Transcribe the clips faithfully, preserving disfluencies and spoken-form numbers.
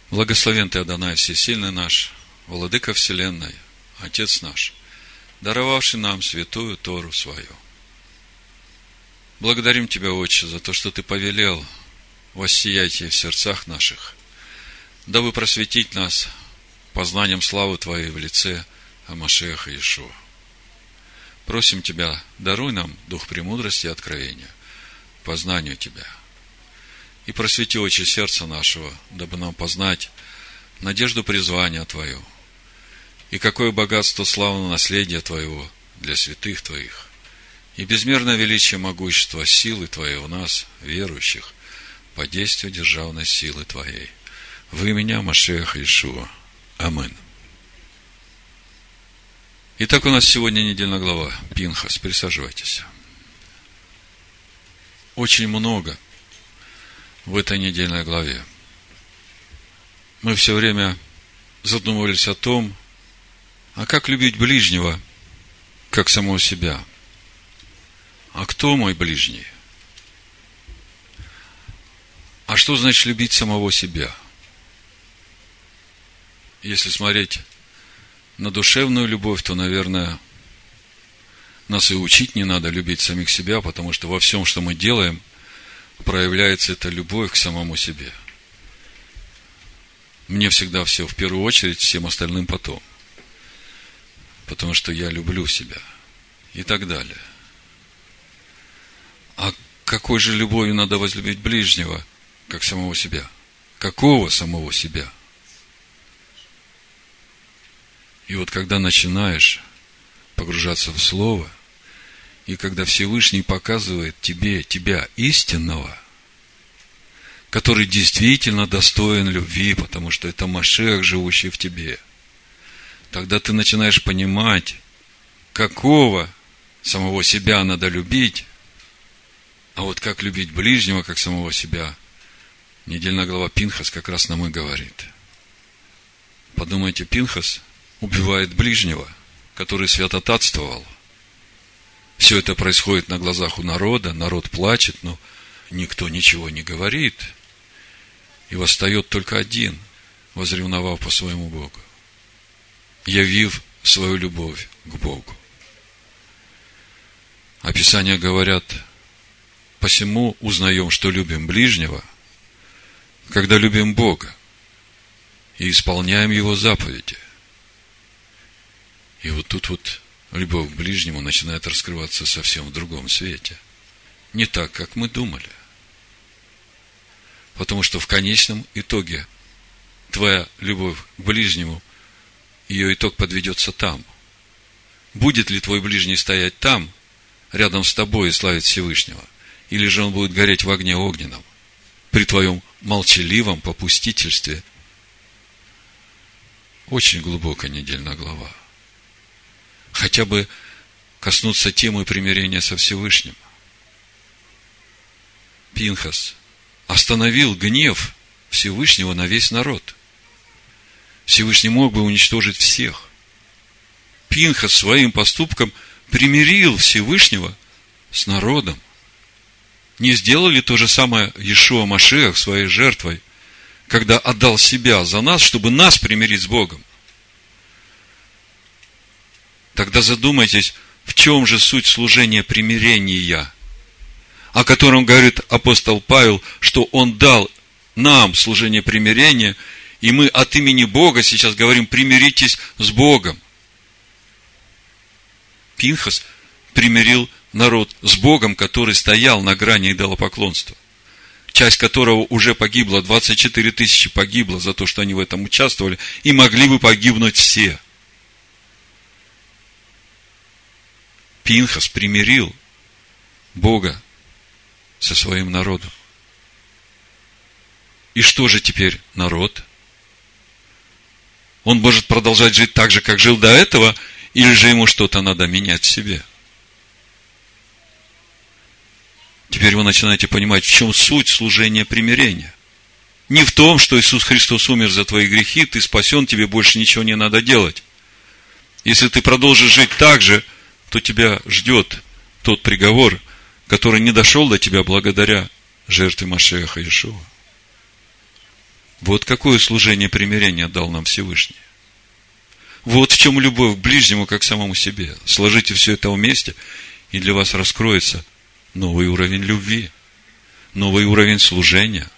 Благословен Ты, Адонай, всесильный наш, Владыка вселенной, Отец наш, даровавший нам святую Тору свою. Благодарим Тебя, Отче, за то, что Ты повелел воссияйте в сердцах наших, дабы просветить нас познанием славы Твоей в лице Машиаха Иешуа. Просим Тебя, даруй нам дух премудрости и откровения, познанию Тебя. И просвети очи сердца нашего, дабы нам познать надежду призвания Твою, и какое богатство славного наследия Твоего для святых Твоих, и безмерное величие могущества силы Твоей в нас, верующих, по действию державной силы Твоей. В имени Машиаха Иешуа. Амин. Итак, у нас сегодня недельная глава Пинхас. Присаживайтесь. Очень много в этой недельной главе. Мы все время задумывались о том, а как любить ближнего, как самого себя. А кто мой ближний? А что значит любить самого себя? Если смотреть на душевную любовь, то, наверное, нас и учить не надо любить самих себя, потому что во всем, что мы делаем, проявляется эта любовь к самому себе. Мне всегда все в первую очередь, всем остальным потом. Потому что я люблю себя. И так далее. А какой же любовью надо возлюбить ближнего, как самого себя? Какого самого себя? И вот когда начинаешь погружаться в Слово, и когда Всевышний показывает тебе, тебя истинного, который действительно достоин любви, потому что это Машиах, живущий в тебе, тогда ты начинаешь понимать, какого самого себя надо любить, а вот как любить ближнего, как самого себя, недельная глава Пинхас как раз нам и говорит. Подумайте, Пинхас убивает ближнего, который святотатствовал. Все это происходит на глазах у народа, народ плачет, но никто ничего не говорит. И восстает только один, возревновав по своему Богу, явив свою любовь к Богу. А Писания говорят: посему узнаем, что любим ближнего, когда любим Бога и исполняем Его заповеди. И вот тут вот любовь к ближнему начинает раскрываться совсем в другом свете. Не так, как мы думали. Потому что в конечном итоге твоя любовь к ближнему, ее итог подведется там. Будет ли твой ближний стоять там, рядом с тобой и славить Всевышнего? Или же он будет гореть в огне огненном, при твоем молчаливом попустительстве? Очень глубокая недельная глава. Хотя бы коснуться темы примирения со Всевышним. Пинхас остановил гнев Всевышнего на весь народ. Всевышний мог бы уничтожить всех. Пинхас своим поступком примирил Всевышнего с народом. Не сделал ли то же самое Иешуа Машиах своей жертвой, когда отдал себя за нас, чтобы нас примирить с Богом? Тогда задумайтесь, в чем же суть служения примирения, о котором говорит апостол Павел, что он дал нам служение примирения, и мы от имени Бога сейчас говорим: примиритесь с Богом. Пинхас примирил народ с Богом, который стоял на грани идолопоклонства, часть которого уже погибла, двадцать четыре тысячи погибло за то, что они в этом участвовали, и могли бы погибнуть все. Пинхас примирил Бога со своим народом. И что же теперь народ? Он может продолжать жить так же, как жил до этого, или же ему что-то надо менять в себе? Теперь вы начинаете понимать, в чем суть служения примирения. Не в том, что Иисус Христос умер за твои грехи, ты спасен, тебе больше ничего не надо делать. Если ты продолжишь жить так же, то тебя ждет тот приговор, который не дошел до тебя благодаря жертве Машиаха Иешуа. Вот какое служение примирения дал нам Всевышний. Вот в чем любовь к ближнему, как к самому себе. Сложите все это вместе, и для вас раскроется новый уровень любви, новый уровень служения.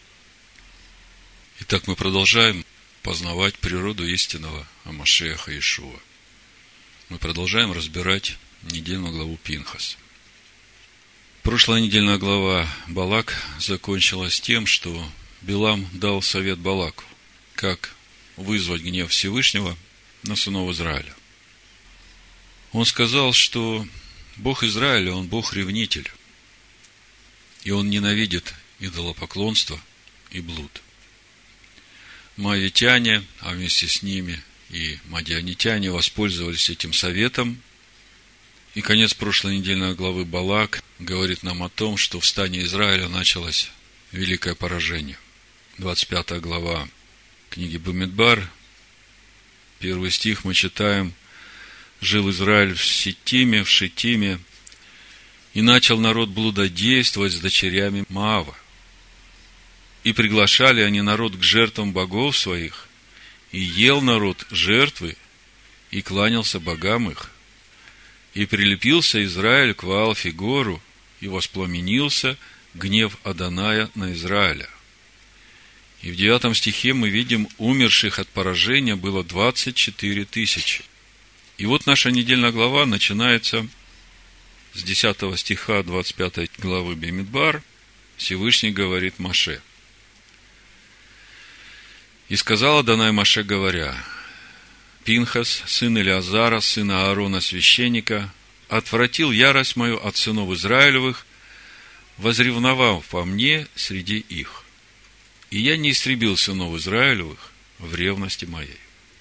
Итак, мы продолжаем познавать природу истинного Машиаха Иешуа. Мы продолжаем разбирать недельную главу Пинхас. Прошлая недельная глава Балак закончилась тем, что Билам дал совет Балаку, как вызвать гнев Всевышнего на сынов Израиля. Он сказал, что Бог Израиля, Он Бог-ревнитель, и Он ненавидит идолопоклонство и блуд. Моавитяне, а вместе с ними и мадианитяне воспользовались этим советом. И конец прошлой недельной главы Балак говорит нам о том, что в стане Израиля началось великое поражение. двадцать пятая глава книги Бамидбар, первый стих мы читаем: «Жил Израиль в Ситиме, в Шитиме, и начал народ блудодействовать с дочерями Моава. И приглашали они народ к жертвам богов своих, и ел народ жертвы, и кланялся богам их. И прилепился Израиль к Ваал-Фигору, и воспламенился гнев Адоная на Израиля». И в девятом стихе мы видим, умерших от поражения было двадцать четыре тысячи. И вот наша недельная глава начинается с десятого стиха двадцать пятой главы Бамидбар. Всевышний говорит Моше: «И сказал Адонай Моше, говоря: Пинхас, сын Элиазара, сына Аарона, священника, отвратил ярость мою от сынов Израилевых, возревновав по мне среди их. И я не истребил сынов Израилевых в ревности моей».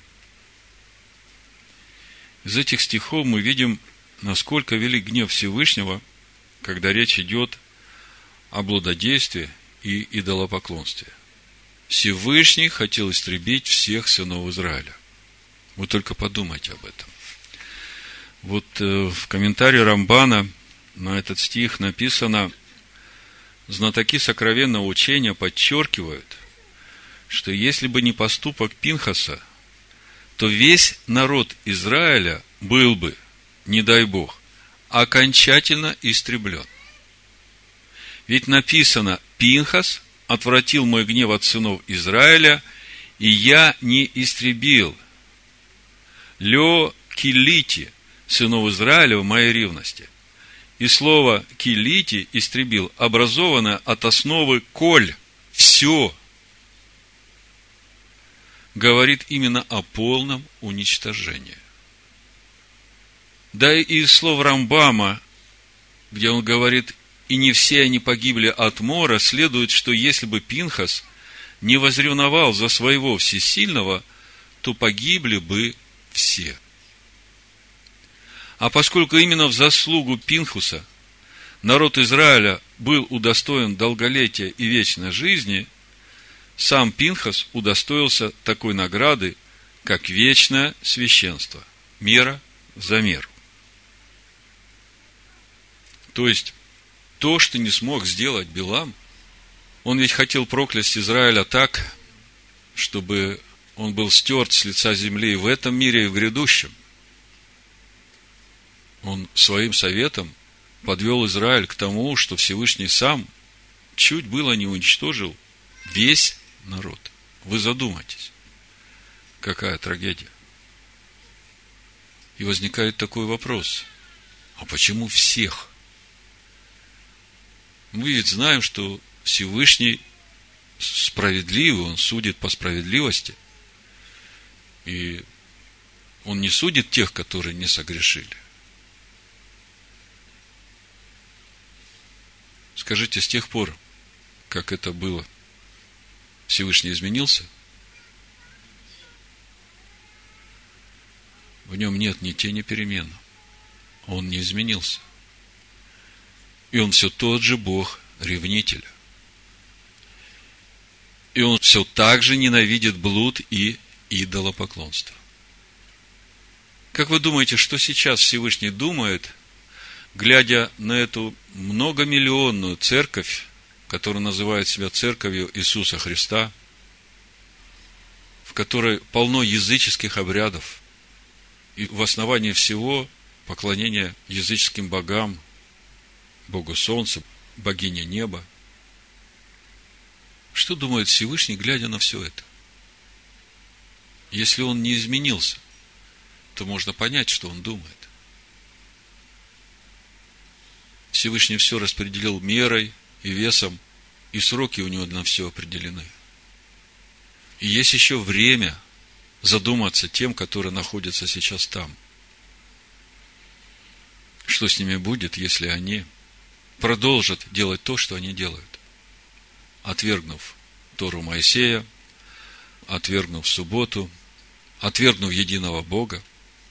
Из этих стихов мы видим, насколько велик гнев Всевышнего, когда речь идет о блудодействе и идолопоклонстве. Всевышний хотел истребить всех сынов Израиля. Вы только подумайте об этом. Вот в комментарии Рамбана на этот стих написано: знатоки сокровенного учения подчеркивают, что если бы не поступок Пинхаса, то весь народ Израиля был бы, не дай Бог, окончательно истреблен. Ведь написано: Пинхас отвратил мой гнев от сынов Израиля, и я не истребил лё килити сынов Израиля в моей ревности. И слово килити истребил, образованное от основы коль, все, говорит именно о полном уничтожении. Да и из слов Рамбама, где он говорит: и не все они погибли от мора, следует, что если бы Пинхас не возревновал за своего всесильного, то погибли бы все. А поскольку именно в заслугу Пинхуса народ Израиля был удостоен долголетия и вечной жизни, сам Пинхас удостоился такой награды, как вечное священство, мера за меру. То есть, то, что не смог сделать Билам, он ведь хотел проклясть Израиля так, чтобы он был стерт с лица земли и в этом мире, и в грядущем. Он своим советом подвел Израиль к тому, что Всевышний сам чуть было не уничтожил весь народ. Вы задумайтесь, какая трагедия. И возникает такой вопрос: а почему всех? Мы ведь знаем, что Всевышний справедливый, Он судит по справедливости. И Он не судит тех, которые не согрешили. Скажите, с тех пор, как это было, Всевышний изменился? В нем нет ни тени перемен. Он не изменился. И он все тот же Бог, ревнитель. И он все так же ненавидит блуд и идолопоклонство. Как вы думаете, что сейчас Всевышний думает, глядя на эту многомиллионную церковь, которая называет себя церковью Иисуса Христа, которой полно языческих обрядов. И в основании всего поклонение языческим богам, Богу Солнца, богине неба. Что думает Всевышний, глядя на все это? Если он не изменился, то можно понять, что он думает. Всевышний все распределил мерой и весом, и сроки у него на все определены. И есть еще время задуматься тем, которые находятся сейчас там. Что с ними будет, если они продолжат делать то, что они делают, отвергнув Тору Моисея, отвергнув субботу, отвергнув единого Бога.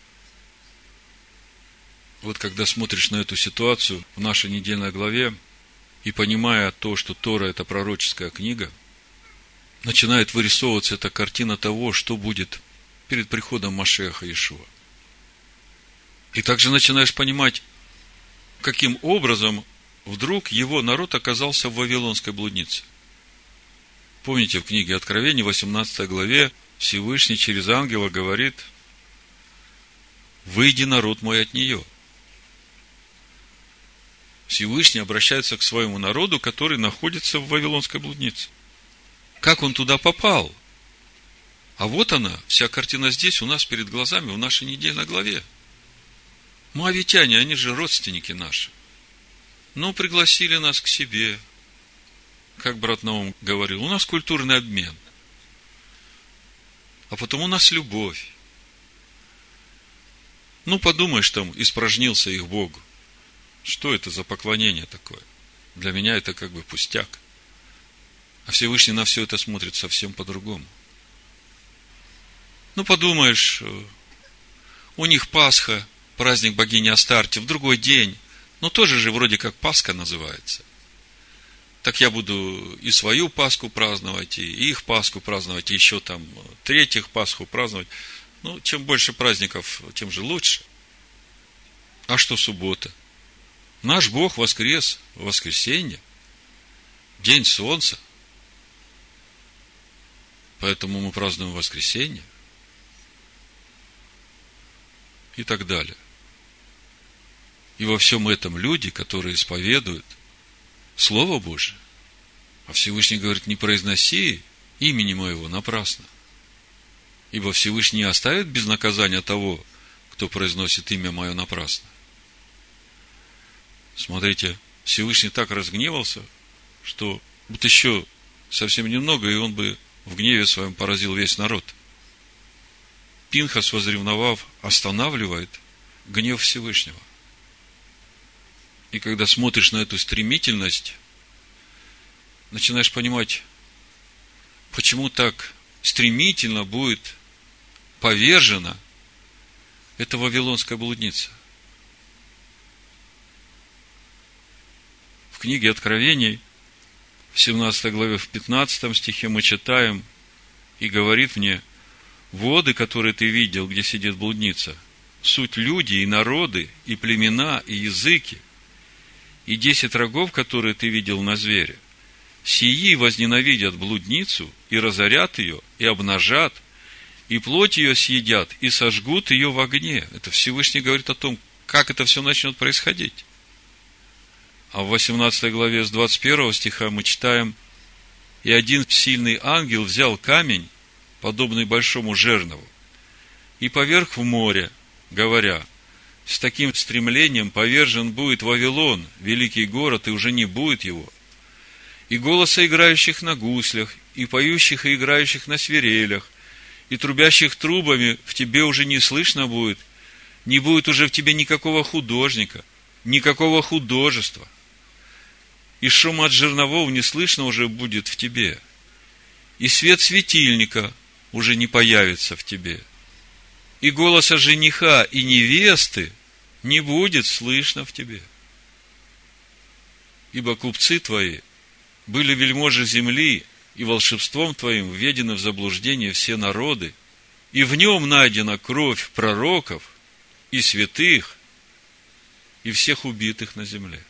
Вот когда смотришь на эту ситуацию в нашей недельной главе и понимая то, что Тора – это пророческая книга, начинает вырисовываться эта картина того, что будет перед приходом Машиаха Иешуа. И также начинаешь понимать, каким образом вдруг его народ оказался в Вавилонской блуднице. Помните, в книге Откровений, восемнадцатой главе, Всевышний через ангела говорит: «Выйди, народ мой, от нее». Всевышний обращается к своему народу, который находится в Вавилонской блуднице. Как он туда попал? А вот она, вся картина здесь, у нас перед глазами, в нашей недельной главе. Моавитяне, они же родственники наши. Ну, пригласили нас к себе. Как брат Наум говорил, у нас культурный обмен. А потом у нас любовь. Ну, подумаешь, там, испражнился их Богу. Что это за поклонение такое? Для меня это как бы пустяк. А Всевышний на все это смотрит совсем по-другому. Ну, подумаешь, у них Пасха, праздник богини Астарте, в другой день. Ну, тоже же вроде как Пасха называется. Так я буду и свою Пасху праздновать, и их Пасху праздновать, и еще там третьих Пасху праздновать. Ну, чем больше праздников, тем же лучше. А что суббота? Наш Бог воскрес в воскресенье, день солнца. Поэтому мы празднуем воскресенье. И так далее. И во всем этом люди, которые исповедуют Слово Божие, а Всевышний говорит: не произноси имени моего напрасно. Ибо Всевышний не оставит без наказания того, кто произносит имя мое напрасно. Смотрите, Всевышний так разгневался, что вот еще совсем немного, и он бы в гневе своем поразил весь народ. Пинхас, возревновав, останавливает гнев Всевышнего. И когда смотришь на эту стремительность, начинаешь понимать, почему так стремительно будет повержена эта вавилонская блудница. В книге Откровений, в семнадцатой главе, в пятнадцатом стихе мы читаем: «И говорит мне: воды, которые ты видел, где сидит блудница, суть люди и народы, и племена, и языки, и десять рогов, которые ты видел на звере, сии возненавидят блудницу, и разорят ее, и обнажат, и плоть ее съедят, и сожгут ее в огне». Это Всевышний говорит о том, как это все начнет происходить. А в восемнадцатой главе с двадцать первого стиха мы читаем: «И один сильный ангел взял камень, подобный большому жернову, и поверг в море, говоря: с таким стремлением повержен будет Вавилон, великий город, и уже не будет его. И голоса играющих на гуслях, и поющих и играющих на свирелях, и трубящих трубами в тебе уже не слышно будет, не будет уже в тебе никакого художника, никакого художества. И шум от жерновов не слышно уже будет в тебе, и свет светильника уже не появится в тебе, и голоса жениха и невесты не будет слышно в тебе. Ибо купцы твои были вельможи земли, и волшебством твоим введены в заблуждение все народы, и в нем найдена кровь пророков и святых, и всех убитых на земле».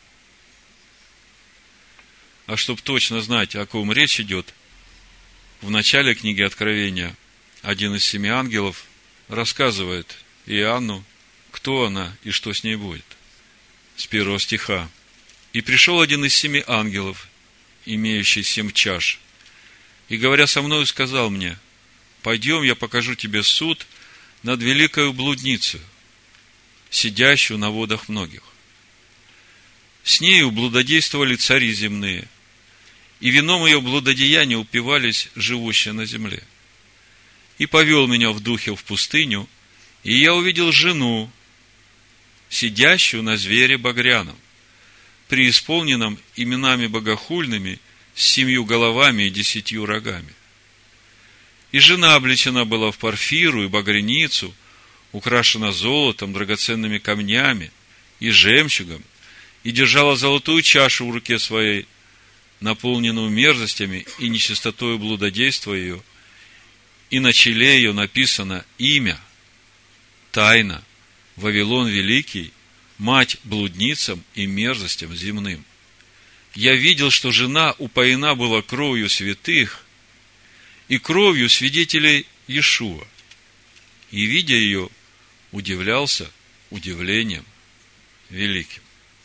А чтобы точно знать, о ком речь идет, в начале книги Откровения один из семи ангелов, рассказывает Иоанну, кто она и что с ней будет. С первого стиха. «И пришел один из семи ангелов, имеющий семь чаш, и, говоря со мною, сказал мне: пойдем, я покажу тебе суд над великою блудницей, сидящую на водах многих. С нею блудодействовали цари земные, и вином ее блудодеяния упивались живущие на земле. И повел меня в духе в пустыню, и я увидел жену, сидящую на звере багряном, преисполненном именами богохульными, с семью головами и десятью рогами. И жена облечена была в парфиру и багряницу, украшена золотом, драгоценными камнями и жемчугом, и держала золотую чашу в руке своей, наполненную мерзостями и нечистотою блудодейства ее, и на челе ее написано имя, тайна, Вавилон Великий, мать блудницам и мерзостям земным. Я видел, что жена упоена была кровью святых и кровью свидетелей Иешуа, и, видя ее, удивлялся удивлением великим».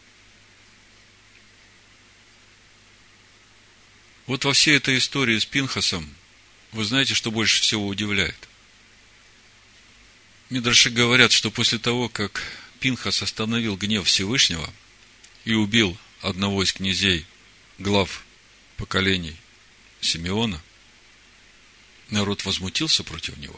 Вот во всей этой истории с Пинхасом, вы знаете, что больше всего удивляет? Мидраши говорят, что после того, как Пинхас остановил гнев Всевышнего и убил одного из князей, глав поколений Симеона, народ возмутился против него.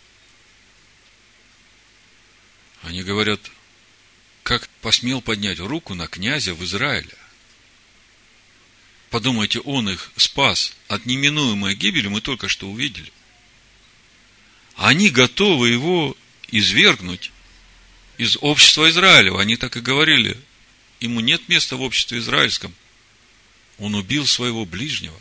Они говорят: как посмел поднять руку на князя в Израиле? Подумайте, он их спас от неминуемой гибели, мы только что увидели. Они готовы его извергнуть из общества Израилева. Они так и говорили: ему нет места в обществе израильском. Он убил своего ближнего.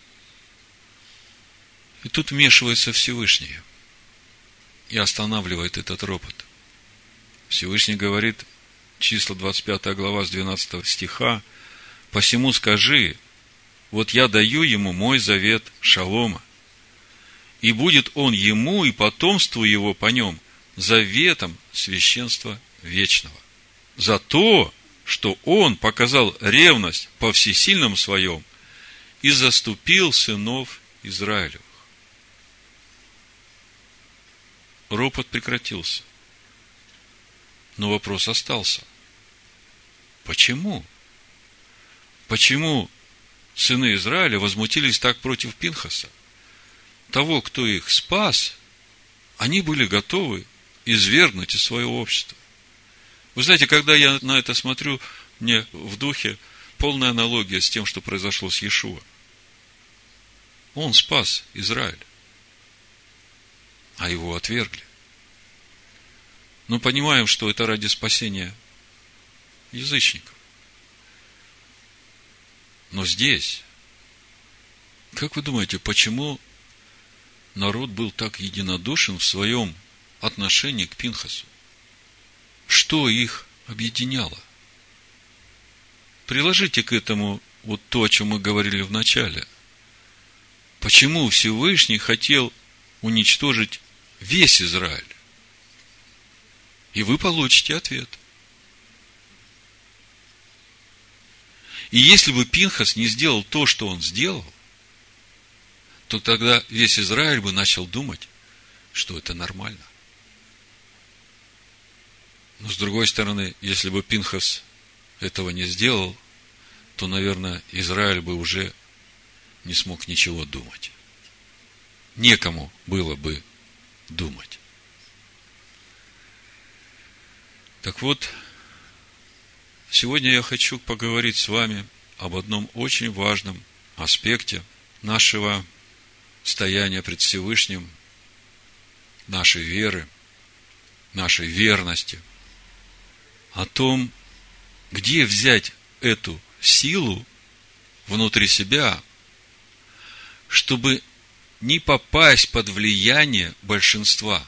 И тут вмешивается Всевышний и останавливает этот ропот. Всевышний говорит, числа двадцать пятая глава с двенадцатого стиха: «Посему скажи, вот я даю ему мой завет шалома, и будет он ему и потомству его по нем заветом священства вечного, за то, что он показал ревность по всесильном своем и заступил сынов Израилевых». Ропот прекратился, но вопрос остался. Почему? Почему сыны Израиля возмутились так против Пинхаса? Того, кто их спас, они были готовы извергнуть из своего общества. Вы знаете, когда я на это смотрю, мне в духе полная аналогия с тем, что произошло с Иешуа. Он спас Израиль, а его отвергли. Но понимаем, что это ради спасения язычников. Но здесь, как вы думаете, почему народ был так единодушен в своем отношении к Пинхасу? Что их объединяло? Приложите к этому вот то, о чем мы говорили в начале. Почему Всевышний хотел уничтожить весь Израиль? И вы получите ответ. И если бы Пинхас не сделал то, что он сделал, то тогда весь Израиль бы начал думать, что это нормально. Но с другой стороны, если бы Пинхас этого не сделал, то, наверное, Израиль бы уже не смог ничего думать. Некому было бы думать. Так вот, сегодня я хочу поговорить с вами об одном очень важном аспекте нашего стояния пред Всевышним, нашей веры, нашей верности, о том, где взять эту силу внутри себя, чтобы не попасть под влияние большинства.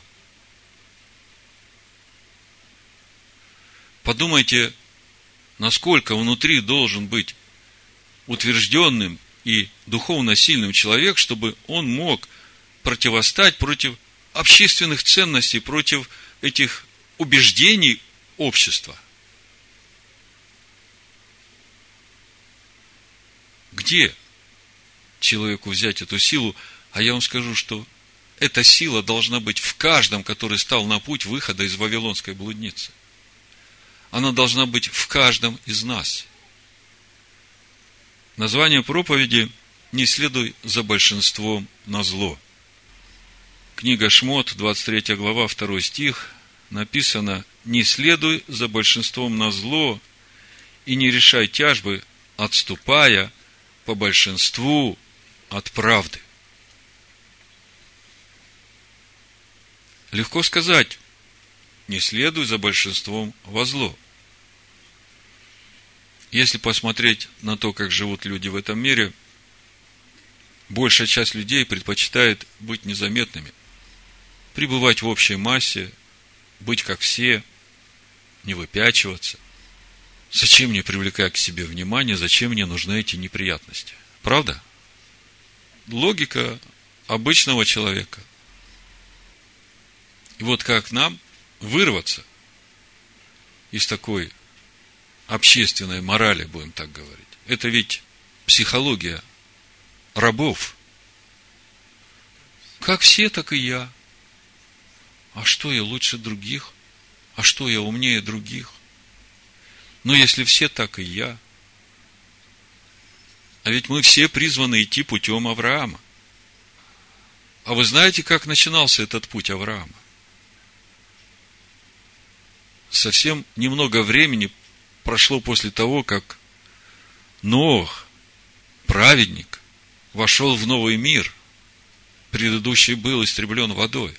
Подумайте, насколько внутри должен быть утвержденным и духовно сильным человек, чтобы он мог противостать против общественных ценностей, против этих убеждений общества. Где человеку взять эту силу? А я вам скажу, что эта сила должна быть в каждом, который стал на путь выхода из вавилонской блудницы. Она должна быть в каждом из нас. Название проповеди «Не следуй за большинством на зло». Книга Шмот, двадцать третья глава, второй стих, написано: «Не следуй за большинством на зло и не решай тяжбы, отступая по большинству от правды». Легко сказать: не следуй за большинством во зло. Если посмотреть на то, как живут люди в этом мире, большая часть людей предпочитает быть незаметными, пребывать в общей массе, быть как все, не выпячиваться. Зачем мне привлекать к себе внимание, зачем мне нужны эти неприятности? Правда? Логика обычного человека. И вот как нам вырваться из такой общественной морали, будем так говорить. Это ведь психология рабов. Как все, так и я. А что я лучше других? А что я умнее других? Но если все, так и я. А ведь мы все призваны идти путем Авраама. А вы знаете, как начинался этот путь Авраама? Совсем немного времени прошло после того, как Ноах, праведник, вошел в новый мир. Предыдущий был истреблен водой.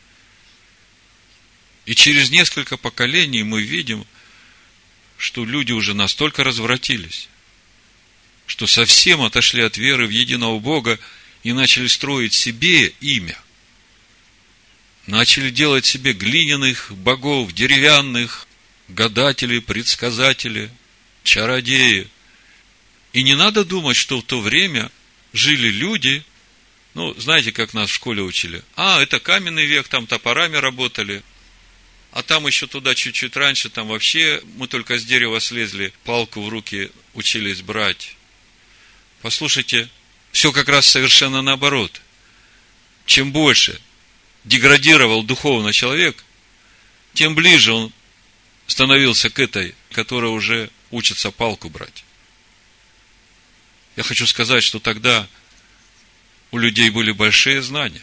И через несколько поколений мы видим, что люди уже настолько развратились, что совсем отошли от веры в единого Бога и начали строить себе имя. Начали делать себе глиняных богов, деревянных, гадатели, предсказатели, чародеи. И не надо думать, что в то время жили люди, ну, знаете, как нас в школе учили. А, это каменный век, там топорами работали. А там еще туда чуть-чуть раньше, там вообще мы только с дерева слезли, палку в руки учились брать. Послушайте, все как раз совершенно наоборот. Чем больше деградировал духовно человек, тем ближе он становился к этой, которая уже учится палку брать. Я хочу сказать, что тогда у людей были большие знания.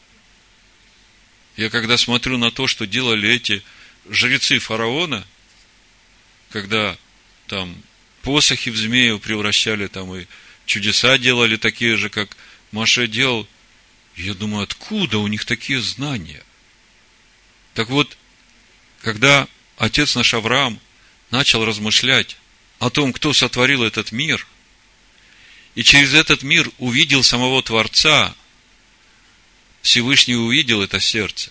Я когда смотрю на то, что делали эти жрецы фараона, когда там посохи в змею превращали, там и чудеса делали такие же, как Моше делал, я думаю, откуда у них такие знания? Так вот, когда отец наш Авраам начал размышлять о том, кто сотворил этот мир, и через этот мир увидел самого Творца, Всевышний увидел это сердце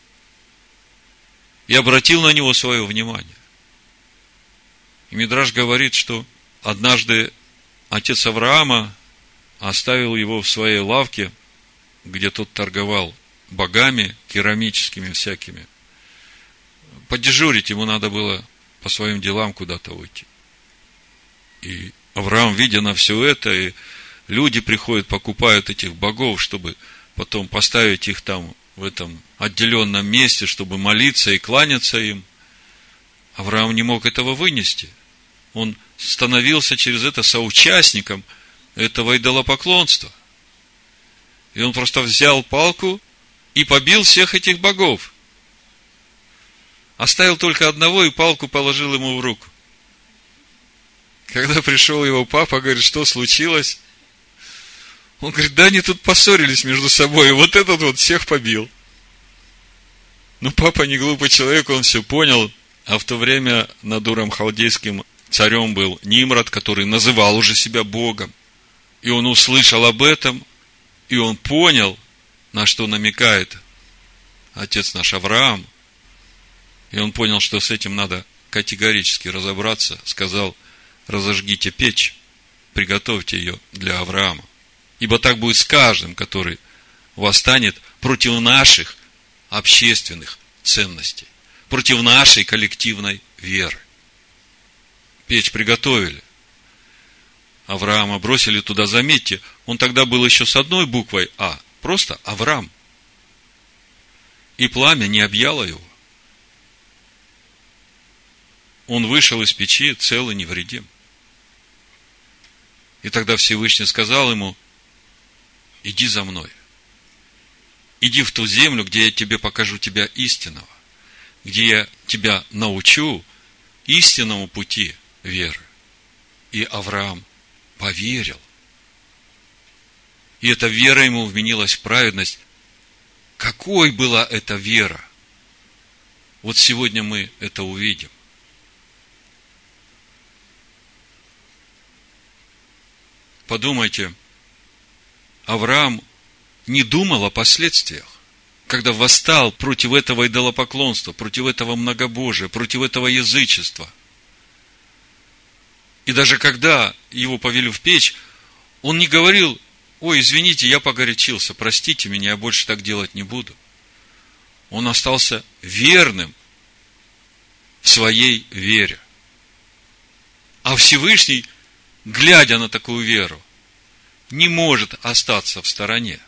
и обратил на него свое внимание. И Мидраш говорит, что однажды отец Авраама оставил его в своей лавке, где тот торговал богами, керамическими всякими. Подежурить ему надо было по своим делам куда-то уйти. И Авраам, видя на все это, и люди приходят, покупают этих богов, чтобы потом поставить их там в этом отделенном месте, чтобы молиться и кланяться им. Авраам не мог этого вынести. Он становился через это соучастником этого идолопоклонства. И он просто взял палку и побил всех этих богов. Оставил только одного и палку положил ему в руку. Когда пришел его папа, говорит, что случилось? Он говорит, да они тут поссорились между собой, и вот этот вот всех побил. Ну, папа не глупый человек, он все понял. А в то время над Уром халдейским царем был Нимрод, который называл уже себя Богом. И он услышал об этом, и он понял, на что намекает отец наш Авраам. И он понял, что с этим надо категорически разобраться. Сказал, разожгите печь, приготовьте ее для Авраама. Ибо так будет с каждым, который восстанет против наших общественных ценностей, против нашей коллективной веры. Печь приготовили. Авраама бросили туда, заметьте, он тогда был еще с одной буквой А, просто Авраам. И пламя не объяло его. Он вышел из печи цел и невредим. И тогда Всевышний сказал ему: иди за мной. Иди в ту землю, где я тебе покажу тебя истинного, где я тебя научу истинному пути веры. И Авраам поверил. И эта вера ему вменилась в праведность. Какой была эта вера? Вот сегодня мы это увидим. Подумайте, Авраам не думал о последствиях, когда восстал против этого идолопоклонства, против этого многобожия, против этого язычества. И даже когда его повели в печь, он не говорил: ой, извините, я погорячился, простите меня, я больше так делать не буду. Он остался верным в своей вере. А Всевышний, глядя на такую веру, не может остаться в стороне.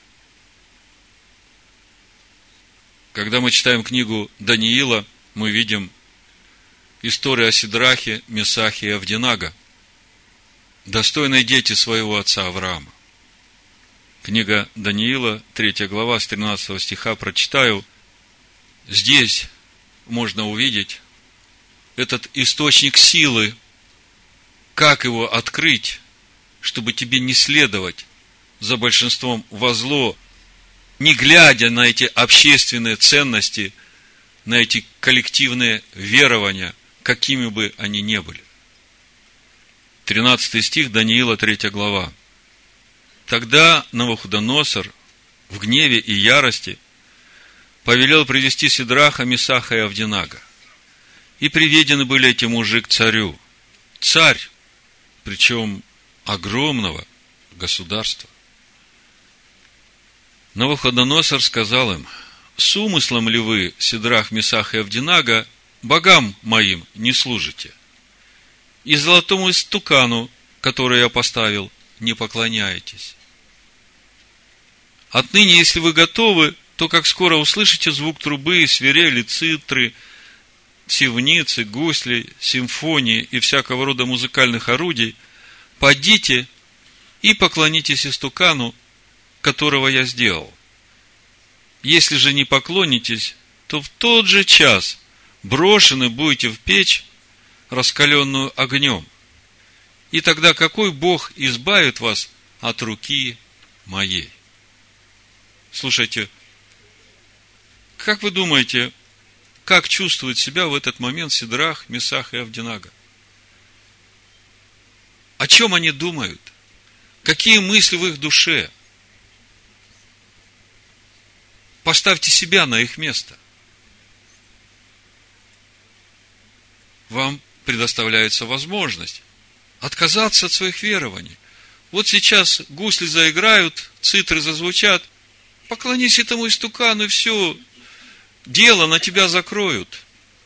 Когда мы читаем книгу Даниила, мы видим историю о Сидрахе, Месахе и Авденаго, достойные дети своего отца Авраама. Книга Даниила, третья глава, с тринадцатого стиха прочитаю. Здесь можно увидеть этот источник силы, как его открыть, чтобы тебе не следовать за большинством во зло, не глядя на эти общественные ценности, на эти коллективные верования, какими бы они ни были. тринадцатый стих, Даниила, третья глава. Тогда Навуходоносор в гневе и ярости повелел привести Сидраха, Месаха и Авденаго. И приведены были эти мужи к царю. Царь, причем огромного государства. Навуходоносор сказал им: с умыслом ли вы, Сидрах, Месах и Авденаго, богам моим не служите? И золотому истукану, который я поставил, не поклоняетесь? Отныне, если вы готовы, то как скоро услышите звук трубы, свирели, цитры, сивницы, гусли, симфонии и всякого рода музыкальных орудий, подите и поклонитесь истукану, которого я сделал. Если же не поклонитесь, то в тот же час брошены будете в печь, раскаленную огнем. И тогда какой Бог избавит вас от руки моей? Слушайте, как вы думаете, как чувствует себя в этот момент Сидрах, Месах и Авденаго? О чем они думают? Какие мысли в их душе? Поставьте себя на их место. Вам предоставляется возможность отказаться от своих верований. Вот сейчас гусли заиграют, цитры зазвучат. Поклонись этому истукану, и все, дело на тебя закроют.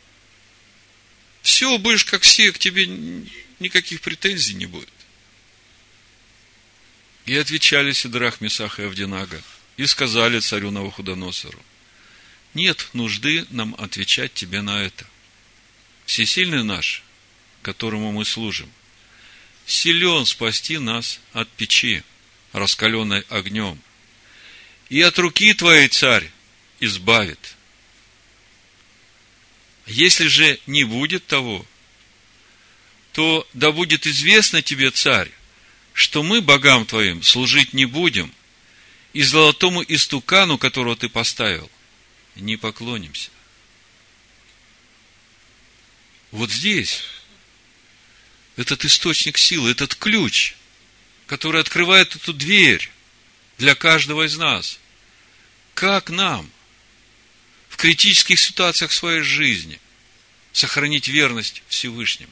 Все, будешь как все, к тебе никаких претензий не будет. И отвечали Сидрах, Месах и Авденаго, и сказали царю Навуходоносору: нет нужды нам отвечать тебе на это. Всесильный наш, которому мы служим, силен спасти нас от печи, раскаленной огнем, и от руки твоей, царь, избавит. Если же не будет того, то да будет известно тебе, царь, что мы богам твоим служить не будем, и золотому истукану, которого ты поставил, не поклонимся. Вот здесь этот источник силы, этот ключ, который открывает эту дверь для каждого из нас. Как нам в критических ситуациях своей жизни сохранить верность Всевышнему?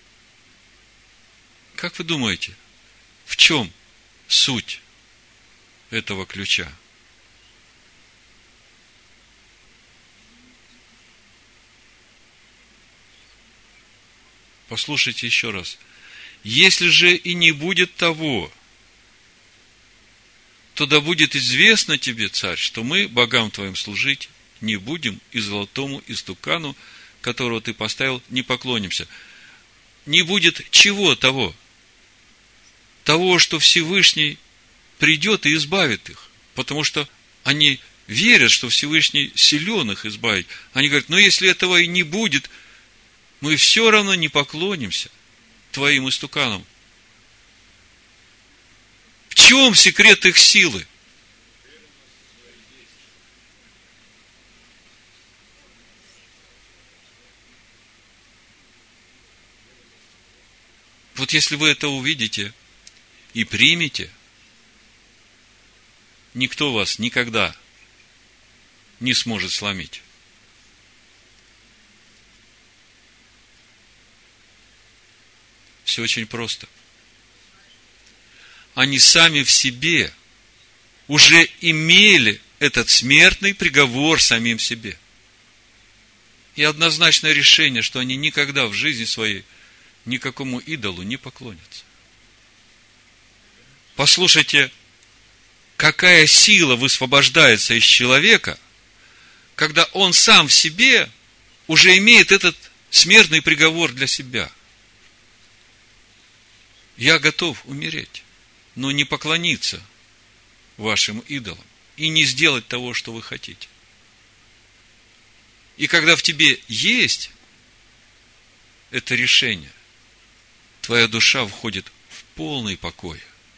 Как вы думаете, в чем суть этого ключа? Послушайте еще раз. Если же и не будет того, то да будет известно тебе, царь, что мы богам твоим служить не будем, и золотому истукану, которого ты поставил, не поклонимся. Не будет чего того? Того, что Всевышний придет и избавит их. Потому что они верят, что Всевышний силен их избавить. Они говорят, но если этого и не будет, мы все равно не поклонимся твоим истуканам. В чем секрет их силы? Вот если вы это увидите и примете, никто вас никогда не сможет сломить. Все очень просто. Они сами в себе уже имели этот смертный приговор самим себе. И однозначное решение, что они никогда в жизни своей никакому идолу не поклонятся. Послушайте, какая сила высвобождается из человека, когда он сам в себе уже имеет этот смертный приговор для себя. Я готов умереть, но не поклониться вашим идолам и не сделать того, что вы хотите. И когда в тебе есть это решение, твоя душа входит в полный покой.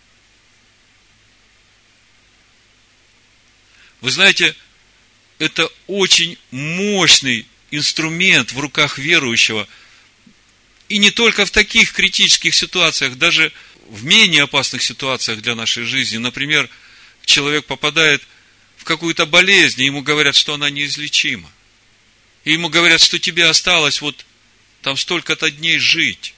Вы знаете, это очень мощный инструмент в руках верующего. И не только в таких критических ситуациях, даже в менее опасных ситуациях для нашей жизни. Например, человек попадает в какую-то болезнь, и ему говорят, что она неизлечима. И ему говорят, что тебе осталось вот там столько-то дней жить.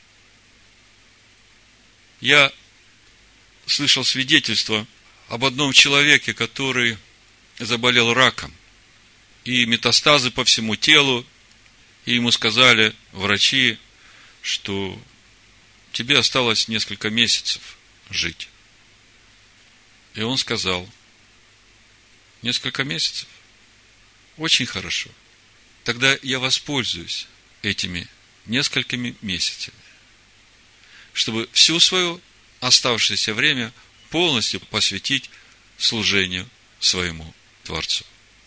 Я слышал свидетельство об одном человеке, который заболел раком. И метастазы по всему телу. И ему сказали врачи, что тебе осталось несколько месяцев жить. И он сказал, несколько месяцев? Очень хорошо. Тогда я воспользуюсь этими несколькими месяцами, чтобы все свое оставшееся время полностью посвятить служению своему Творцу.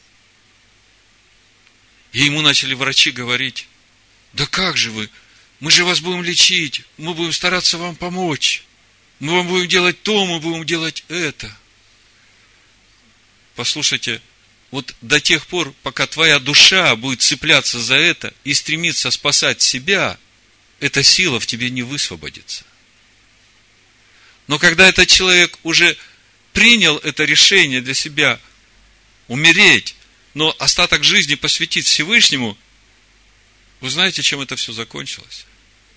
И ему начали врачи говорить, да как же вы, мы же вас будем лечить, мы будем стараться вам помочь, мы вам будем делать то, мы будем делать это. Послушайте, вот до тех пор, пока твоя душа будет цепляться за это и стремиться спасать себя, эта сила в тебе не высвободится. Но когда этот человек уже принял это решение для себя умереть, но остаток жизни посвятить Всевышнему, вы знаете, чем это все закончилось?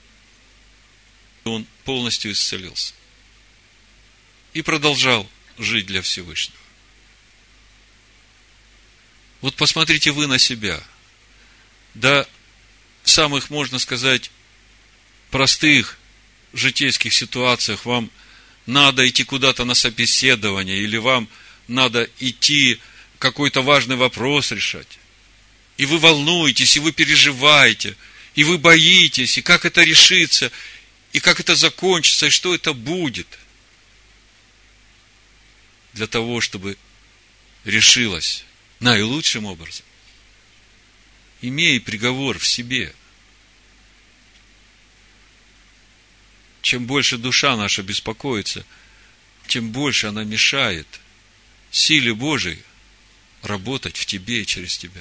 Он полностью исцелился. И продолжал жить для Всевышнего. Вот посмотрите вы на себя. Да, в самых, можно сказать, простых житейских ситуациях вам надо идти куда-то на собеседование, или вам надо идти какой-то важный вопрос решать. И вы волнуетесь, и вы переживаете, и вы боитесь, и как это решится, и как это закончится, и что это будет. Для того, чтобы решилось наилучшим образом. Имей приговор в себе. Чем больше душа наша беспокоится, тем больше она мешает силе Божией работать в тебе и через тебя.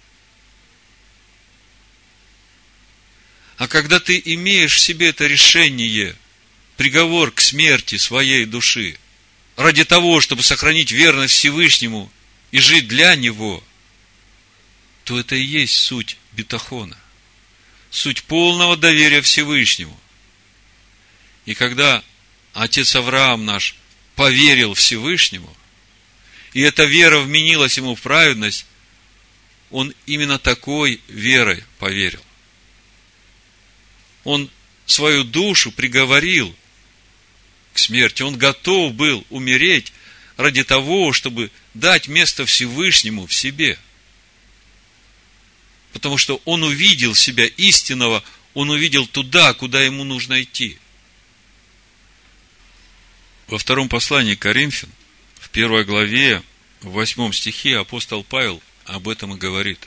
А когда ты имеешь в себе это решение, приговор к смерти своей души, ради того, чтобы сохранить верность Всевышнему и жить для Него, то это и есть суть битахона, суть полного доверия Всевышнему. И когда отец Авраам наш поверил Всевышнему, и эта вера вменилась ему в праведность, он именно такой верой поверил. Он свою душу приговорил к смерти. Он готов был умереть ради того, чтобы дать место Всевышнему в себе. Потому что он увидел себя истинного, он увидел туда, куда ему нужно идти. Во втором послании к Коринфян, в первой главе, в восьмом стихе, апостол Павел об этом и говорит.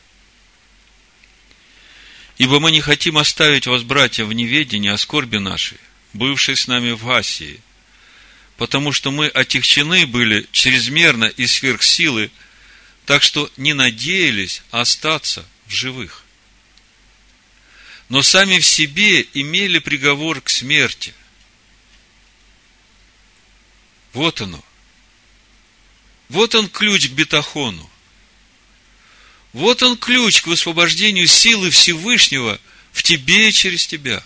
«Ибо мы не хотим оставить вас, братья, в неведении о скорби нашей, бывшей с нами в Асии, потому что мы отягчены были чрезмерно и сверх силы, так что не надеялись остаться в живых. Но сами в себе имели приговор к смерти». Вот оно. Вот он ключ к бетахону. Вот он ключ к высвобождению силы Всевышнего в тебе и через тебя.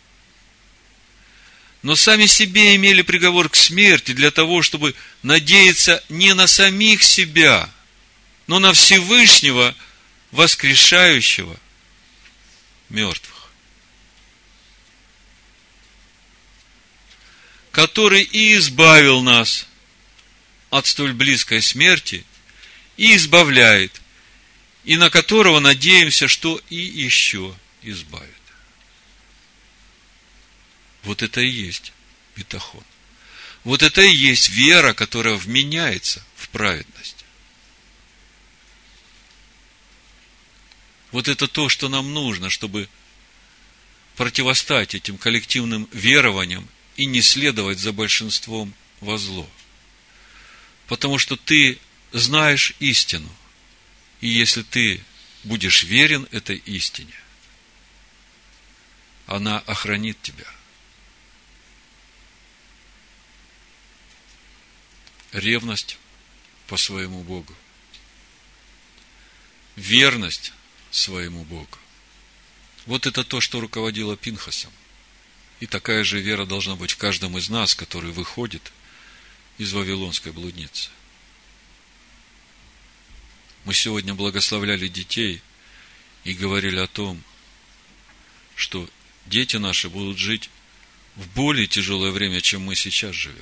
Но сами себе имели приговор к смерти для того, чтобы надеяться не на самих себя, но на Всевышнего, воскрешающего мертвых, который и избавил нас от столь близкой смерти и избавляет, и на которого надеемся, что и еще избавит. Вот это и есть бетахон. Вот это и есть вера, которая вменяется в праведность. Вот это то, что нам нужно, чтобы противостоять этим коллективным верованиям и не следовать за большинством во зло. Потому что ты знаешь истину. И если ты будешь верен этой истине, она охранит тебя. Ревность по своему Богу. Верность своему Богу. Вот это то, что руководило Пинхасом. И такая же вера должна быть в каждом из нас, который выходит из вавилонской блудницы. Мы сегодня благословляли детей и говорили о том, что дети наши будут жить в более тяжелое время, чем мы сейчас живем.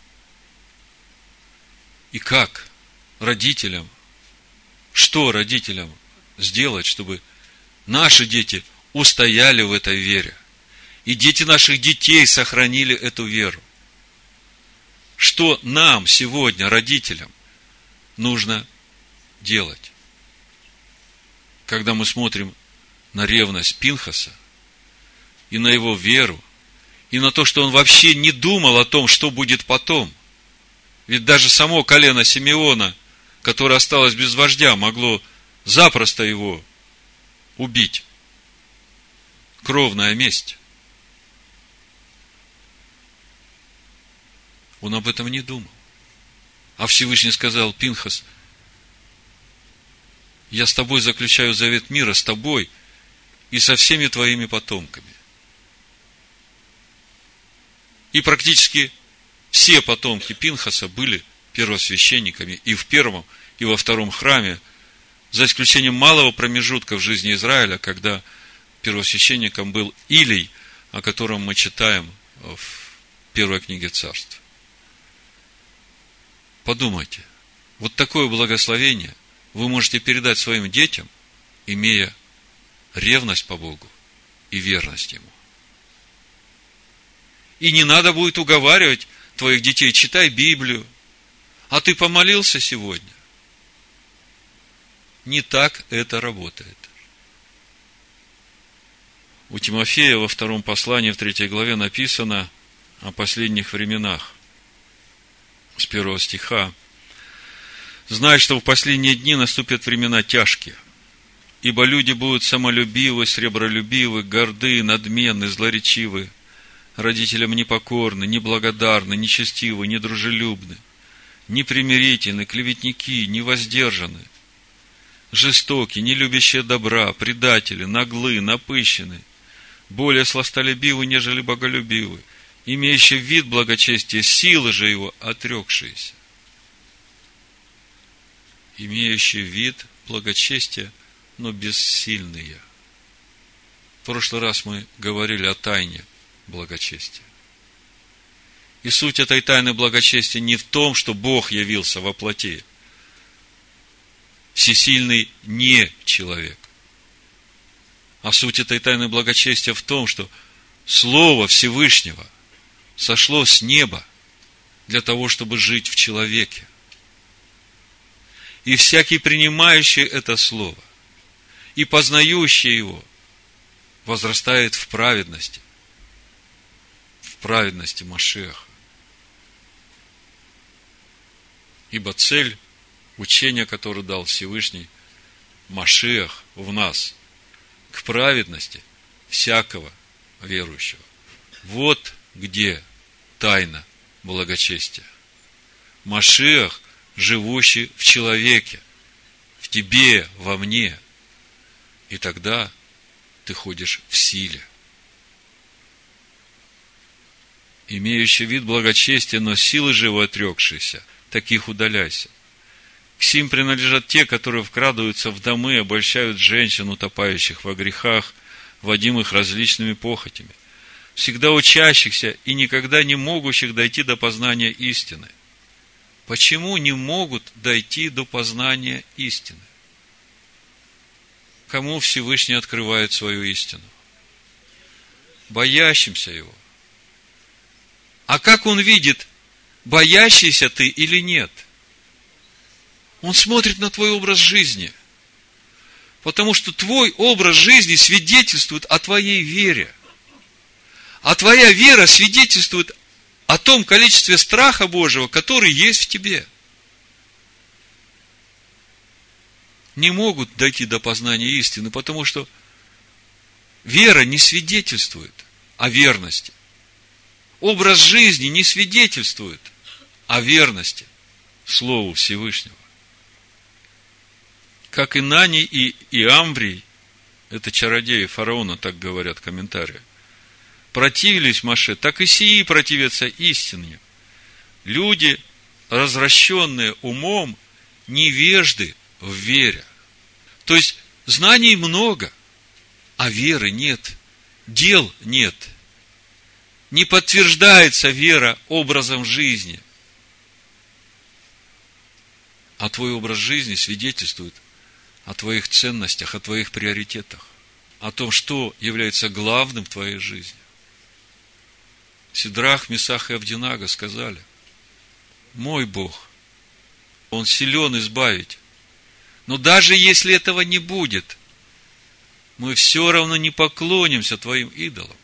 И как родителям, что родителям сделать, чтобы наши дети устояли в этой вере, и дети наших детей сохранили эту веру? Что нам сегодня, родителям, нужно делать, когда мы смотрим на ревность Пинхаса и на его веру, и на то, что он вообще не думал о том, что будет потом? Ведь даже само колено Симеона, которое осталось без вождя, могло запросто его убить. Кровная месть. Он об этом не думал. А Всевышний сказал: Пинхас, я с тобой заключаю завет мира, с тобой и со всеми твоими потомками. И практически все потомки Пинхаса были первосвященниками и в первом, и во втором храме, за исключением малого промежутка в жизни Израиля, когда первосвященником был Илий, о котором мы читаем в первой книге Царств. Подумайте, вот такое благословение вы можете передать своим детям, имея ревность по Богу и верность Ему. И не надо будет уговаривать твоих детей: читай Библию. А ты помолился сегодня? Не так это работает. У Тимофея во втором послании, в третьей главе написано о последних временах. С первого стиха. «Знай, что в последние дни наступят времена тяжкие, ибо люди будут самолюбивы, сребролюбивы, горды, надменны, злоречивы, родителям непокорны, неблагодарны, нечестивы, недружелюбны, непримирительны, клеветники, невоздержаны, жестоки, не любящие добра, предатели, наглы, напыщены, более сластолюбивы, нежели боголюбивы, имеющие вид благочестия, силы же его отрекшиеся». Имеющие вид благочестия, но бессильные. прошлый раз мы говорили о тайне благочестия. И суть этой тайны благочестия не в том, что Бог явился во плоти. Всесильный не человек. А суть этой тайны благочестия в том, что Слово Всевышнего сошло с неба для того, чтобы жить в человеке. И всякий, принимающий это Слово и познающий его, возрастает в праведности, в праведности Машиаха. Ибо цель учения, которое дал Всевышний, Машиах в нас, к праведности всякого верующего. Вот где тайна благочестия. Машиах, живущий в человеке, в тебе, во мне. И тогда ты ходишь в силе. Имеющий вид благочестия, но силы живо отрекшиеся, таких удаляйся. К сим принадлежат те, которые вкрадываются в домы и обольщают женщин, утопающих во грехах, водимых различными похотями, всегда учащихся и никогда не могущих дойти до познания истины. Почему не могут дойти до познания истины? Кому Всевышний открывает свою истину? Боящимся Его. А как Он видит, боящийся ты или нет? Он смотрит на твой образ жизни. Потому что твой образ жизни свидетельствует о твоей вере. А твоя вера свидетельствует о том количестве страха Божьего, который есть в тебе. Не могут дойти до познания истины, потому что вера не свидетельствует о верности. Образ жизни не свидетельствует о верности Слову Всевышнего. Как и Нани и Иамврий, это чародеи фараона, так говорят комментарии, противились Моше, так и сии противятся истине. Люди, развращенные умом, невежды в вере. То есть, знаний много, а веры нет, дел нет. Не подтверждается вера образом жизни. А твой образ жизни свидетельствует о твоих ценностях, о твоих приоритетах, о том, что является главным в твоей жизни. Сидрах, Месах и Авденаго сказали: мой Бог, Он силен избавить. Но даже если этого не будет, мы все равно не поклонимся Твоим идолам.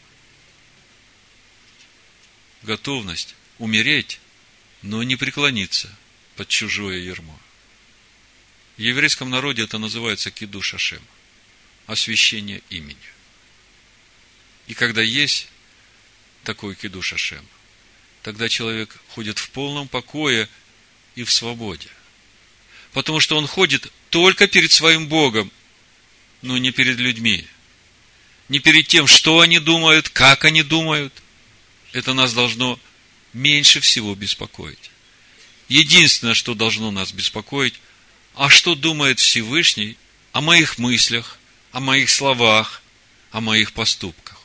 Готовность умереть, но не преклониться под чужое ярмо. В еврейском народе это называется кидуш Ашем, освящение имени. И когда есть такой кидуш Ашем, тогда человек ходит в полном покое и в свободе. Потому что он ходит только перед своим Богом, но не перед людьми. Не перед тем, что они думают, как они думают. Это нас должно меньше всего беспокоить. Единственное, что должно нас беспокоить, а что думает Всевышний о моих мыслях, о моих словах, о моих поступках.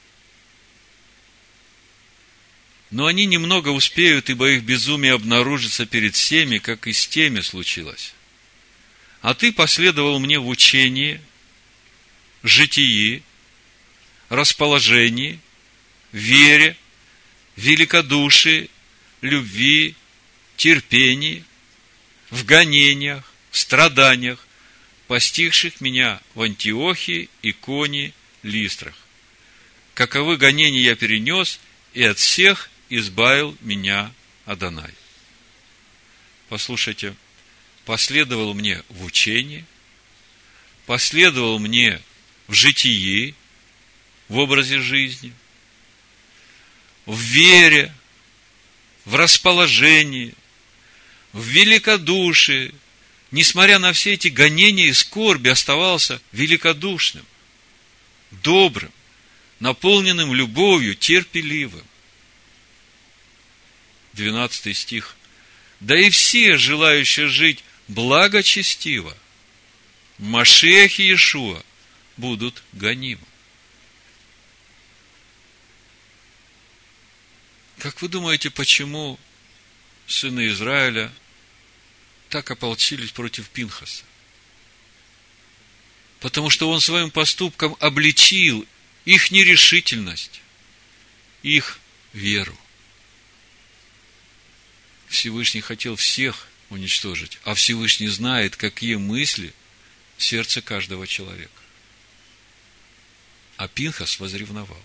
Но они немного успеют, ибо их безумие обнаружится перед всеми, как и с теми случилось. А ты последовал мне в учении, житии, расположении, вере, великодушии, любви, терпении, в гонениях, страданиях, постигших меня в Антиохии, Иконии, Листрах. Каковы гонения я перенес, и от всех избавил меня Адонай. Послушайте, последовал мне в учении, последовал мне в житии, в образе жизни, в вере, в расположении, в великодушии, несмотря на все эти гонения и скорби, оставался великодушным, добрым, наполненным любовью, терпеливым. двенадцатый стих. Да и все, желающие жить благочестиво, в Машиахе Иешуа будут гонимы. Как вы думаете, почему сыны Израиля так ополчились против Пинхаса? Потому что он своим поступком обличил их нерешительность, их веру. Всевышний хотел всех уничтожить, а Всевышний знает, какие мысли в сердце каждого человека. А Пинхас возревновал.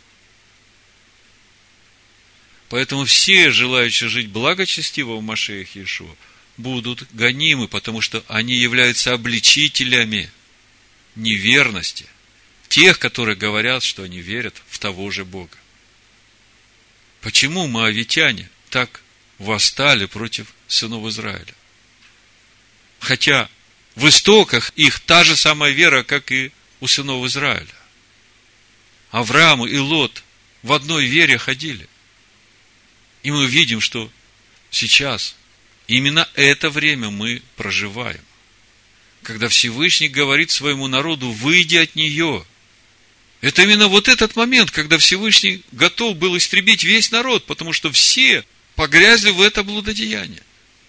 Поэтому все, желающие жить благочестиво в Машиахе Иешуа, будут гонимы, потому что они являются обличителями неверности тех, которые говорят, что они верят в того же Бога. Почему моавитяне так восстали против сынов Израиля? Хотя в истоках их та же самая вера, как и у сынов Израиля. Авраам и Лот в одной вере ходили. И мы видим, что сейчас именно это время мы проживаем. Когда Всевышний говорит своему народу: выйди от нее. Это именно вот этот момент, когда Всевышний готов был истребить весь народ, потому что все погрязли в это блудодеяние.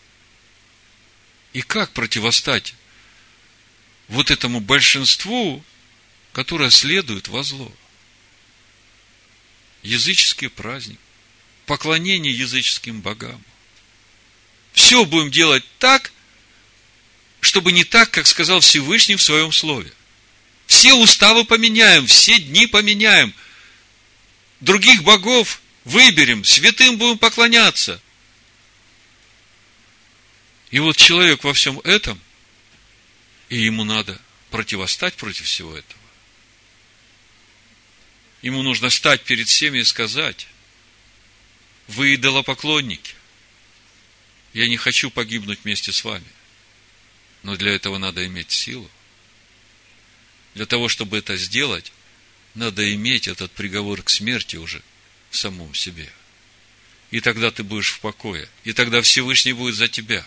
И как противостать вот этому большинству, которое следует во зло? Языческий праздник, поклонение языческим богам. Все будем делать так, чтобы не так, как сказал Всевышний в своем слове. Все уставы поменяем, все дни поменяем. Других богов выберем, святым будем поклоняться. И вот человек во всем этом, и ему надо противостать против всего этого. Ему нужно стать перед всеми и сказать: вы идолопоклонники, я не хочу погибнуть вместе с вами. Но для этого надо иметь силу. Для того, чтобы это сделать, надо иметь этот приговор к смерти уже в самом себе. И тогда ты будешь в покое. И тогда Всевышний будет за тебя.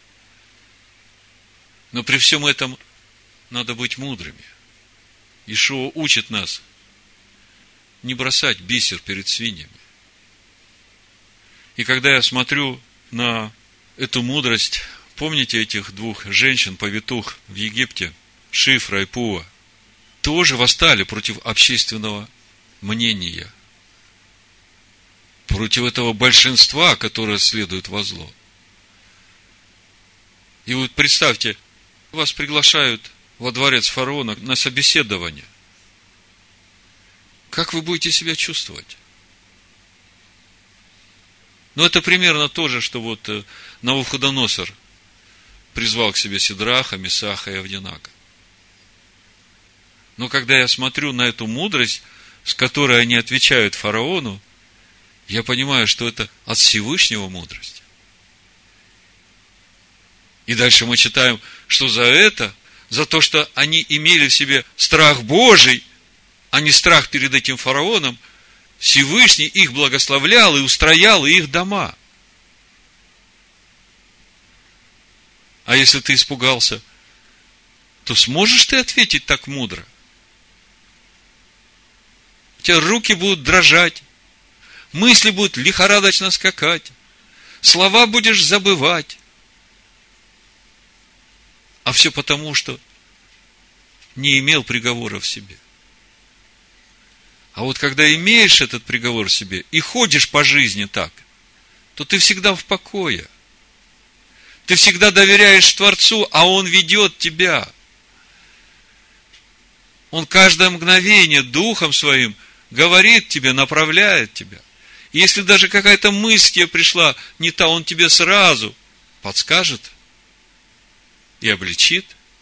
Но при всем этом надо быть мудрыми. Иешуа учит нас не бросать бисер перед свиньями. И когда я смотрю на эту мудрость, помните этих двух женщин-повитух в Египте, Шифра и Пуа, тоже восстали против общественного мнения, против этого большинства, которое следует во зло. И вот представьте, вас приглашают во дворец фараона на собеседование. Как вы будете себя чувствовать? Ну, это примерно то же, что вот Навуходоносор призвал к себе Сидраха, Месаха и Авденаго. Но когда я смотрю на эту мудрость, с которой они отвечают фараону, я понимаю, что это от Всевышнего мудрость. И дальше мы читаем, что за это, за то, что они имели в себе страх Божий, а не страх перед этим фараоном, Всевышний их благословлял и устроял их дома. А если ты испугался, то сможешь ты ответить так мудро? У тебя руки будут дрожать, мысли будут лихорадочно скакать, слова будешь забывать. А все потому, что не имел приговора в себе. А вот когда имеешь этот приговор в себе и ходишь по жизни так, то ты всегда в покое. Ты всегда доверяешь Творцу, а Он ведет тебя. Он каждое мгновение Духом Своим говорит тебе, направляет тебя. И если даже какая-то мысль тебе пришла не та, Он тебе сразу подскажет и обличит,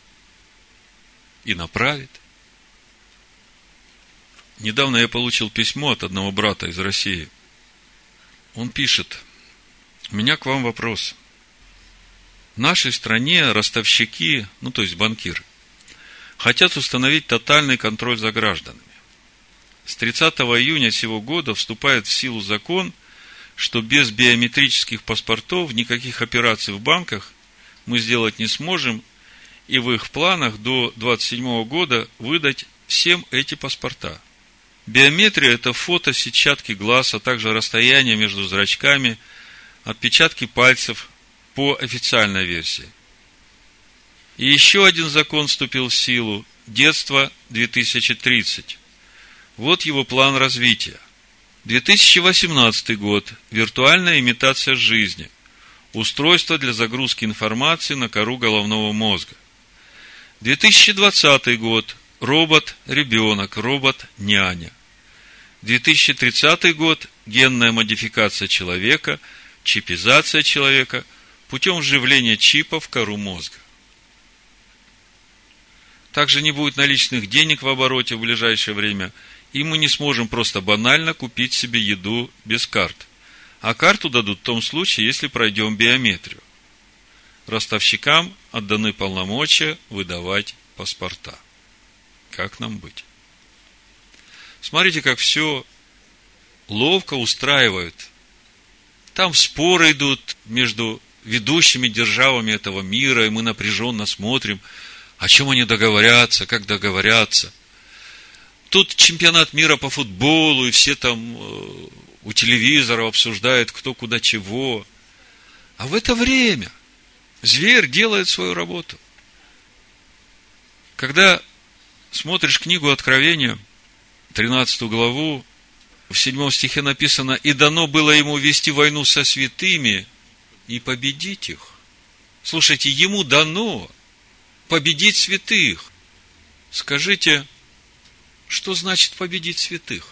и направит. Недавно я получил письмо от одного брата из России. Он пишет: у меня к вам вопрос. В нашей стране ростовщики, ну то есть банкиры, хотят установить тотальный контроль за гражданами. С тридцатого июня сего года вступает в силу закон, что без биометрических паспортов никаких операций в банках мы сделать не сможем, и в их планах до двадцать седьмого года выдать всем эти паспорта. Биометрия – это фото, сетчатки глаз, а также расстояние между зрачками, отпечатки пальцев по официальной версии. И еще один закон вступил в силу – детство две тысячи тридцать. Вот его план развития. две тысячи восемнадцатый год – виртуальная имитация жизни, устройство для загрузки информации на кору головного мозга. две тысячи двадцатый год – робот-ребенок, робот-няня. две тысячи тридцатый год – генная модификация человека, чипизация человека путем вживления чипа в кору мозга. Также не будет наличных денег в обороте в ближайшее время, и мы не сможем просто банально купить себе еду без карт. А карту дадут в том случае, если пройдем биометрию. Ростовщикам отданы полномочия выдавать паспорта. Как нам быть? Смотрите, как все ловко устраивают. Там споры идут между ведущими державами этого мира, и мы напряженно смотрим, о чем они договорятся, как договорятся. Тут чемпионат мира по футболу, и все там у телевизора обсуждают, кто куда чего. А в это время зверь делает свою работу. Когда смотришь книгу Откровения, тринадцатую главу, в седьмом стихе написано: «И дано было ему вести войну со святыми и победить их». Слушайте, ему дано победить святых. Скажите, что значит победить святых?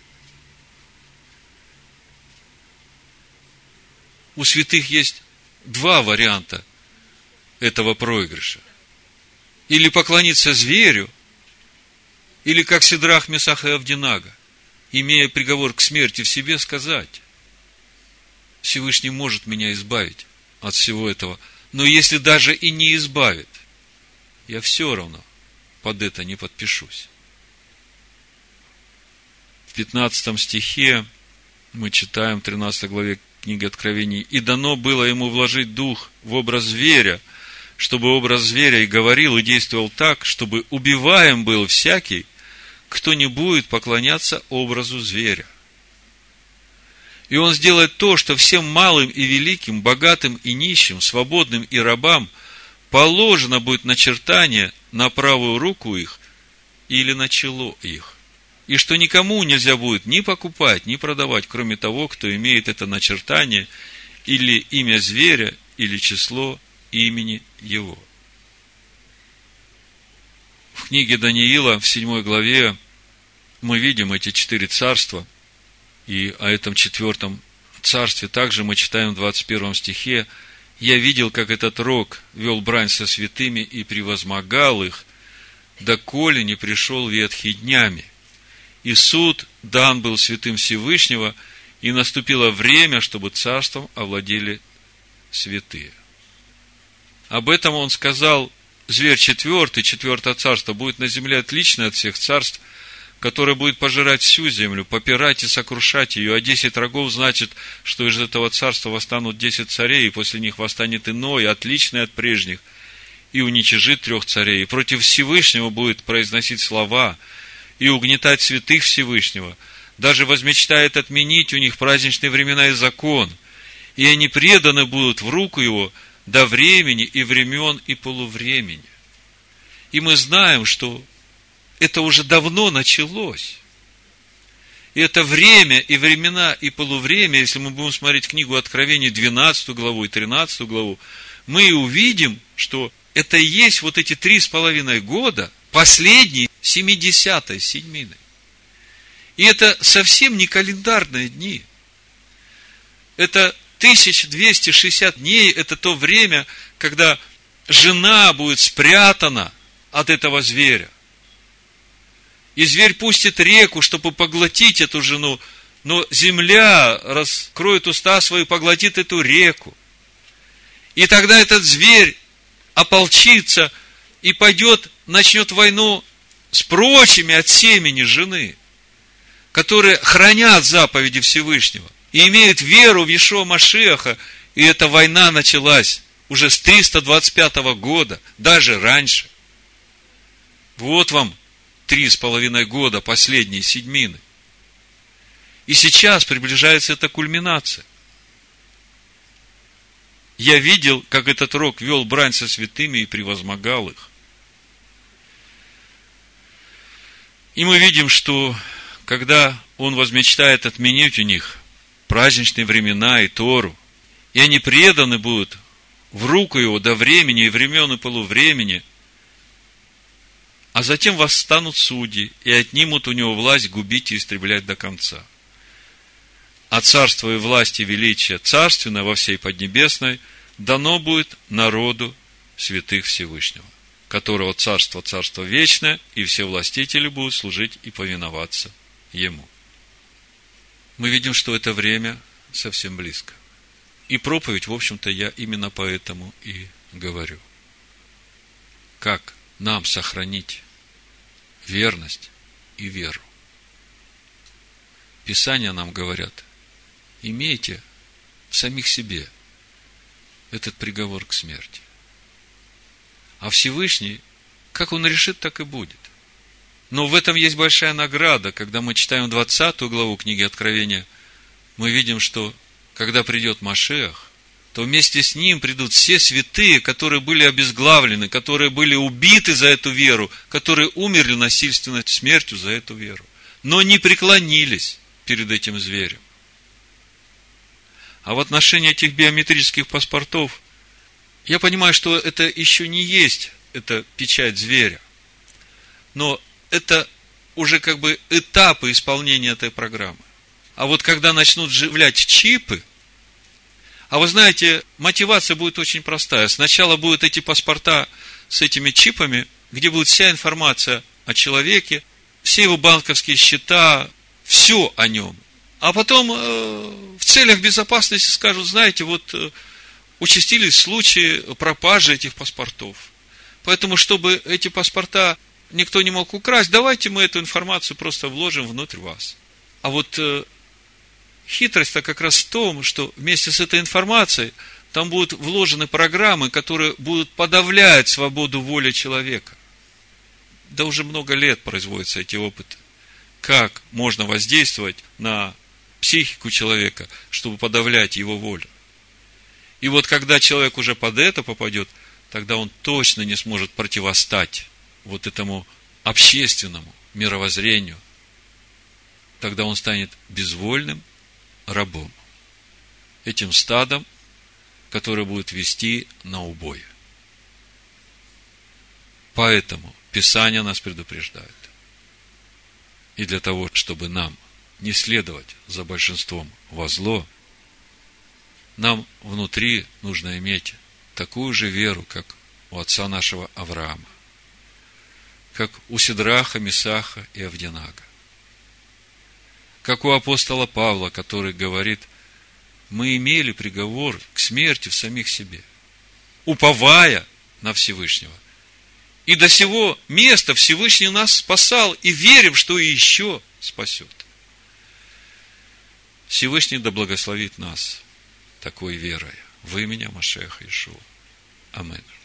У святых есть два варианта этого проигрыша. Или поклониться зверю, или, как Сидрах, Месах и Авдинага, имея приговор к смерти в себе, сказать: Всевышний может меня избавить от всего этого, но если даже и не избавит, я все равно под это не подпишусь. В пятнадцатом стихе мы читаем, в тринадцатой главе книги Откровений: «И дано было ему вложить дух в образ зверя, чтобы образ зверя и говорил, и действовал так, чтобы убиваем был всякий, кто не будет поклоняться образу зверя. И он сделает то, что всем малым и великим, богатым и нищим, свободным и рабам положено будет начертание на правую руку их или на чело их. И что никому нельзя будет ни покупать, ни продавать, кроме того, кто имеет это начертание, или имя зверя, или число имени его». В книге Даниила, в седьмой главе, мы видим эти четыре царства, и о этом четвертом царстве также мы читаем в двадцать первом стихе: «Я видел, как этот рог вел брань со святыми и превозмогал их, доколе не пришел ветхий днями. И суд дан был святым Всевышнего, и наступило время, чтобы царством овладели святые». Об этом он сказал: зверь четвертый, четвертое царство, будет на земле отличное от всех царств, которое будет пожирать всю землю, попирать и сокрушать ее. А десять рогов значит, что из этого царства восстанут десять царей, и после них восстанет иной, отличный от прежних, и уничижит трех царей. И против Всевышнего будет произносить слова, и угнетать святых Всевышнего, даже возмечтает отменить у них праздничные времена и закон, и они преданы будут в руку его до времени и времен и полувремени. И мы знаем, что это уже давно началось. И это время и времена и полувремя, если мы будем смотреть книгу Откровений, двенадцатую главу и тринадцатую главу, мы увидим, что это и есть вот эти три с половиной года, последние семидесятой седьмины. И это совсем не календарные дни. Это тысяча двести шестьдесят дней, это то время, когда жена будет спрятана от этого зверя. И зверь пустит реку, чтобы поглотить эту жену, но земля раскроет уста свои, поглотит эту реку. И тогда этот зверь ополчится и пойдет, начнет войну с прочими от семени жены, которые хранят заповеди Всевышнего и имеют веру в Иешуа Машиаха. И эта война началась уже с триста двадцать пятого года, даже раньше. Вот вам три с половиной года, последние седьмины. И сейчас приближается эта кульминация. Я видел, как этот рог вел брань со святыми и превозмогал их. И мы видим, что когда он возмечтает отменить у них праздничные времена и Тору, и они преданы будут в руку его до времени и времен и полувремени, а затем восстанут судьи и отнимут у него власть губить и истреблять до конца. А царство и власть и величие царственное во всей Поднебесной дано будет народу святых Всевышнего, которого царство, царство вечное, и все властители будут служить и повиноваться ему. Мы видим, что это время совсем близко. И проповедь, в общем-то, я именно поэтому и говорю. Как нам сохранить верность и веру? Писания нам говорят: имейте в самих себе этот приговор к смерти. А Всевышний, как Он решит, так и будет. Но в этом есть большая награда. Когда мы читаем двадцатую главу книги Откровения, мы видим, что когда придет Машиах, то вместе с ним придут все святые, которые были обезглавлены, которые были убиты за эту веру, которые умерли насильственной смертью за эту веру, но не преклонились перед этим зверем. А в отношении этих биометрических паспортов, я понимаю, что это еще не есть эта печать зверя, но это уже как бы этапы исполнения этой программы. А вот когда начнут вживлять чипы, а вы знаете, мотивация будет очень простая. Сначала будут эти паспорта с этими чипами, где будет вся информация о человеке, все его банковские счета, все о нем. А потом э, в целях безопасности скажут: знаете, вот э, участились случаи пропажи этих паспортов. Поэтому, чтобы эти паспорта никто не мог украсть, давайте мы эту информацию просто вложим внутрь вас. А вот э, хитрость-то как раз в том, что вместе с этой информацией там будут вложены программы, которые будут подавлять свободу воли человека. Да уже много лет производятся эти опыты. Как можно воздействовать на психику человека, чтобы подавлять его волю. И вот когда человек уже под это попадет, тогда он точно не сможет противостать вот этому общественному мировоззрению. Тогда он станет безвольным рабом, этим стадом, которое будет вести на убой. Поэтому Писание нас предупреждает. И для того, чтобы нам не следовать за большинством во зло, нам внутри нужно иметь такую же веру, как у отца нашего Авраама, как у Сидраха, Месаха и Авдинага, как у апостола Павла, который говорит: мы имели приговор к смерти в самих себе, уповая на Всевышнего. И до сего места Всевышний нас спасал, и верим, что и еще спасет. Всевышний да благословит нас такой верой во имя Машиаха Иешуа. Аминь.